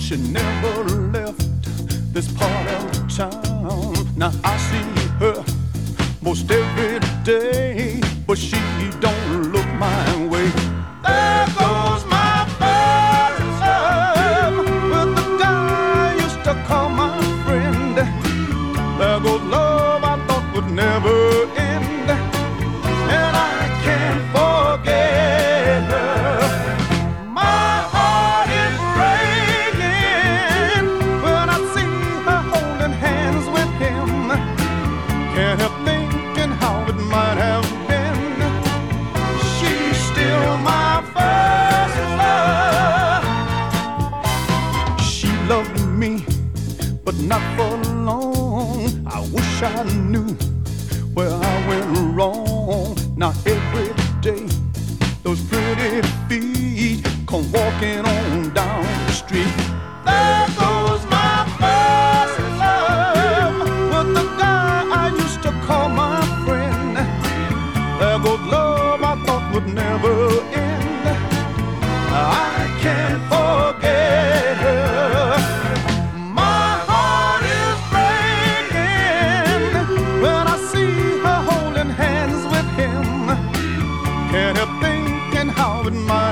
She never left this part of town. Now I see her most every day, but she don't look my way. There goes my first love with the guy I used to call my friend. There goes love I thought would never end, and I can't forget her. My heart is breaking when I see her holding hands with him. Can't help thinking how it might have been. She's still my first love. She loved me, but not for long. I wish I knew where I went wrong. Now every day those pretty feet come walking on down the street. There goes my first love with the guy I used to call my friend. There goes love I thought would never end. I can't forget her. My heart is breaking when I see her holding hands with him. Can't help thinking how it might